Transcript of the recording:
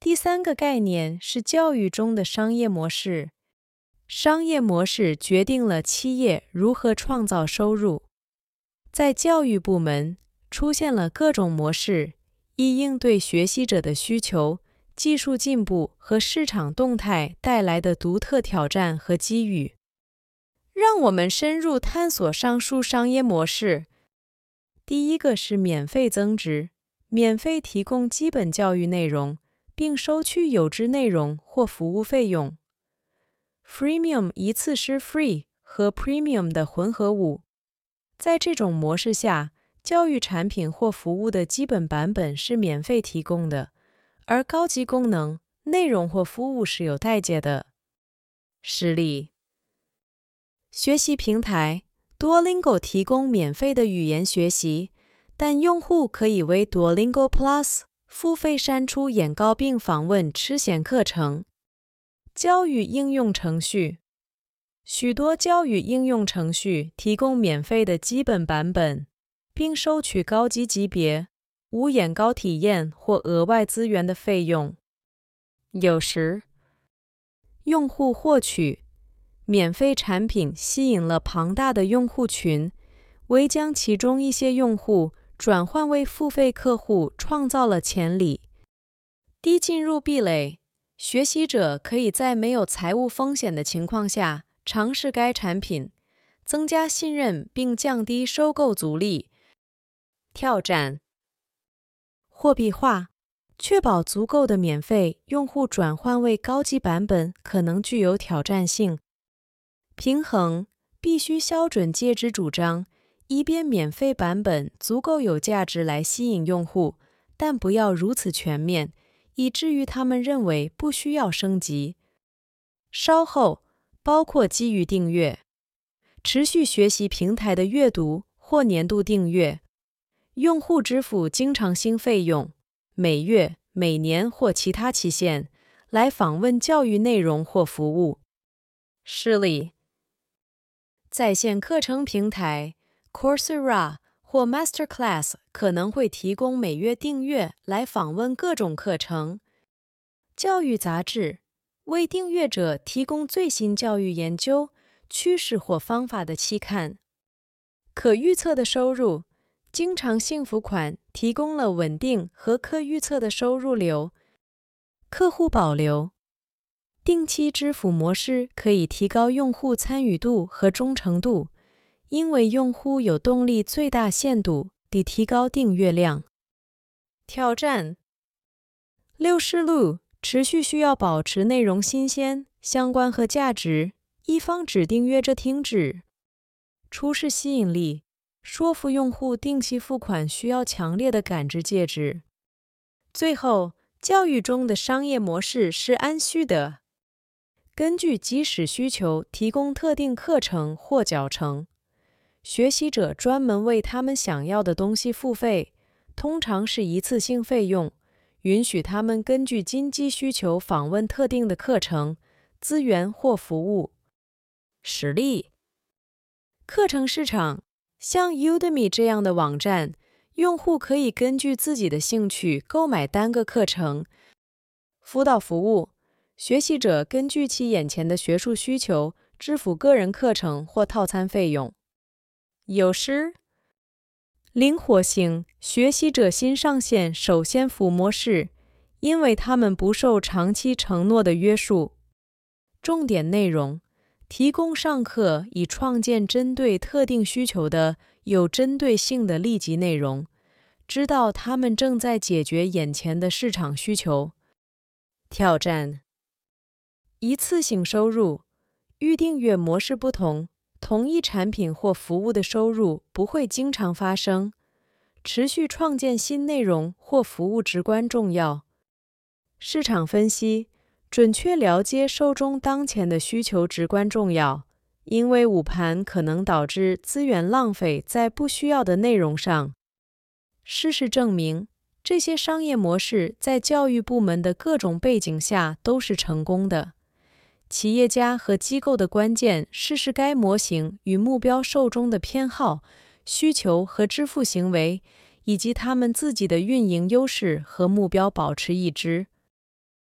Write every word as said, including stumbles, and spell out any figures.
第三个概念是教育中的商业模式。商业模式决定了企业如何创造收入。在教育部门，出现了各种模式，以应对学习者的需求、技术进步和市场动态带来的独特挑战和机遇。让我们深入探索上述商业模式。第一个是免费增值，免费提供基本教育内容，并收取有质内容或服务费用。Freemium 一次是 free 和 premium 的混合物。在这种模式下，教育产品或服务的基本版本是免费提供的，而高级功能、内容或服务是有代价的。实例：学习平台 Duolingo 提供免费的语言学习，但用户可以为 Duolingo Plus 付费删除演稿并访问吃显课程。教育应用程序，许多教育应用程序提供免费的基本版本，并收取高级级别、无演稿体验或额外资源的费用。有时，用户获取免费产品吸引了庞大的用户群，为将其中一些用户转换为付费客户创造了潜力。低进入壁垒，学习者可以在没有财务风险的情况下尝试该产品，增加信任并降低收购阻力。挑战：货币化，确保足够的免费用户转换为高级版本可能具有挑战性。平衡，必须标准介质主张，以便免费版本足够有价值来吸引用户，但不要如此全面，以至于他们认为不需要升级。稍后，包括基于订阅、持续学习平台的阅读或年度订阅，用户支付经常性费用，每月、每年或其他期限，来访问教育内容或服务。示例：在线课程平台 Coursera 或 Masterclass 可能会提供每月订阅来访问各种课程。教育杂志为订阅者提供最新教育研究、趋势或方法的期刊。可预测的收入，经常性付款提供了稳定和可预测的收入流。客户保留，定期支付模式可以提高用户参与度和忠诚度，因为用户有动力最大限度地提高订阅量。挑战：六十路持续需要保持内容新鲜、相关和价值，以防止订阅者停止。初始吸引力，说服用户定期付款需要强烈的感知介质。最后，教育中的商业模式是按需的，根据即时需求提供特定课程或教程。学习者专门为他们想要的东西付费，通常是一次性费用，允许他们根据经济需求访问特定的课程、资源或服务。实例：课程市场，像 Udemy 这样的网站，用户可以根据自己的兴趣购买单个课程。辅导服务，学习者根据其眼前的学术需求支付个人课程或套餐费用。有时，灵活性，学习者新上线首先付模式，因为他们不受长期承诺的约束。重点内容，提供上课以创建针对特定需求的有针对性的立即内容，知道他们正在解决眼前的市场需求。挑战：一次性收入，预订阅模式不同，同一产品或服务的收入不会经常发生。持续创建新内容或服务至关重要。市场分析，准确了解受众当前的需求至关重要，因为误盘可能导致资源浪费在不需要的内容上。事实证明，这些商业模式在教育部门的各种背景下都是成功的。企业家和机构的关键是使该模型与目标受众的偏好、需求和支付行为，以及他们自己的运营优势和目标保持一致。